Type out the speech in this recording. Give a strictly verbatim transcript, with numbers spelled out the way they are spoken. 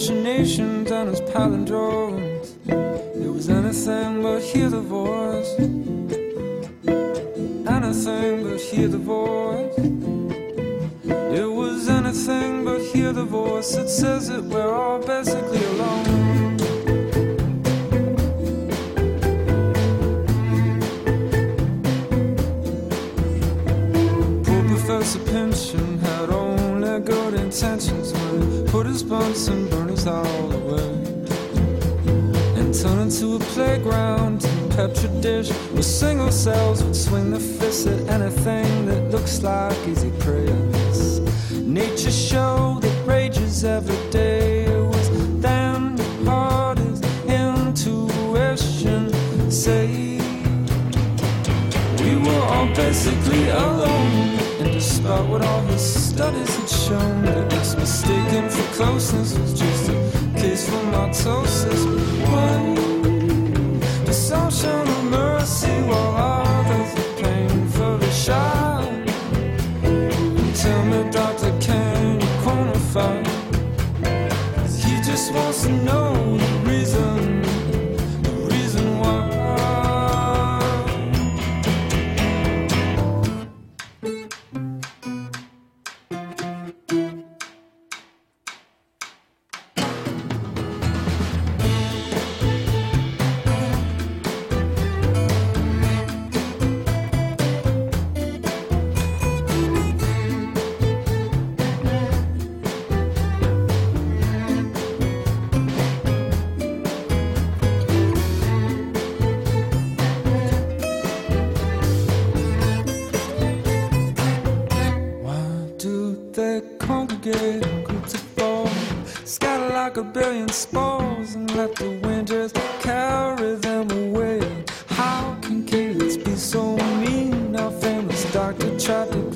machinations and his palindromes. It was anything but hear the voice. Anything but hear the voice. It was anything but hear the voice that says that we're all basically alone. Poor Professor Pynchon had only good intentions when he put his bunsen burners all away and turned into a playground and petri dish where single cells would swing their fists at anything that looks like easy prey. Nature show that rages every day. It was then the hardest intuition say we were all basically alone. And despite what all his studies had shown, that this mistaken for closeness was just a case for mitosis. When the some show no mercy while others are painfully shy. And tell me, doctor, can you quantify? 'Cause he just wants to know the reason, the reason why. Scatter like a billion spores and let the wind just carry them away. How can kids be so mean? Our famous doctor tried to